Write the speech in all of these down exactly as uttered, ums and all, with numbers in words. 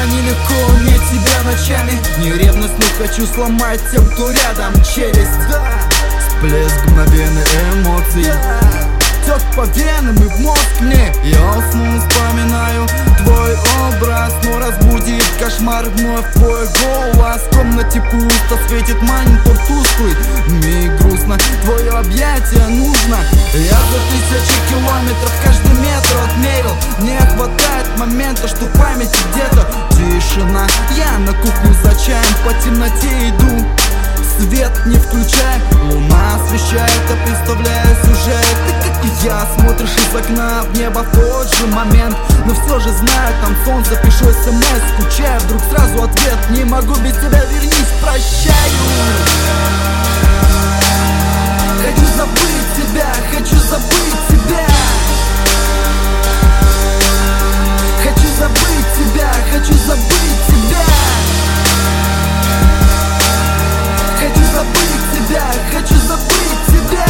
нелегко уметь себя ночами. Не ревностно хочу сломать тем, кто рядом челюсть. Да. Всплеск мгновенных эмоций, да. Тёк по венам и в мозг мне. Я усну, вспоминаю твой образ, но разбудит кошмар вновь твой голос. В комнате пусто, светит монитор тусклый. Мне грустно, твое объятие нужно. Я за тысячи километров каждый метр отмерил. Не хватает момента, что в памяти где-то тишина. Я на кухню за чаем по темноте иду. Свет не включай, луна освещает, а представляю сюжет. Ты, как и я, смотришь из окна в небо в тот же момент. Но все же знаю, там солнце, пишу смс, скучаю. Вдруг сразу ответ: не могу без тебя, вернись, прощаю. Хочу забыть тебя, хочу забыть тебя. Хочу забыть тебя, хочу забыть тебя. Хочу забыть тебя, хочу забыть тебя.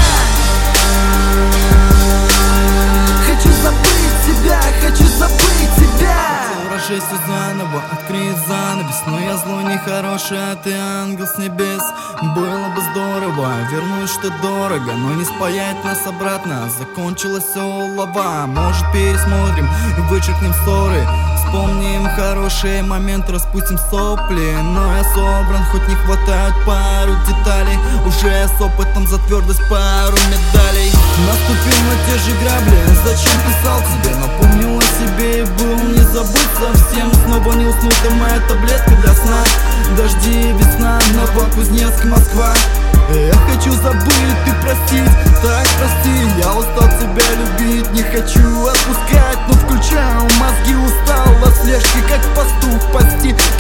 Хочу забыть тебя, хочу забыть тебя. Урожай все заново, открыть занавес. Но я злой, нехороший, а ты ангел с небес. Было бы здорово вернуть, что дорого, но не спаять нас обратно. Закончилась олова. Может, пересмотрим и вычеркнем ссоры. Вспомним хорошие моменты, распустим сопли. Но я собран, хоть не хватает пару деталей. Уже с опытом за твердость пару медалей. Наступил на те же грабли, зачем писал тебе? Напомнил о себе и был не забыть совсем. Снова не уснуть, а моя таблетка для сна. Дожди, весна, Новокузнецк, Москва. Я хочу забыть и простить, так прости. Я устал тебя любить, не хочу отпускать, но включаю мозги, устал от слежки, как пастух пасти.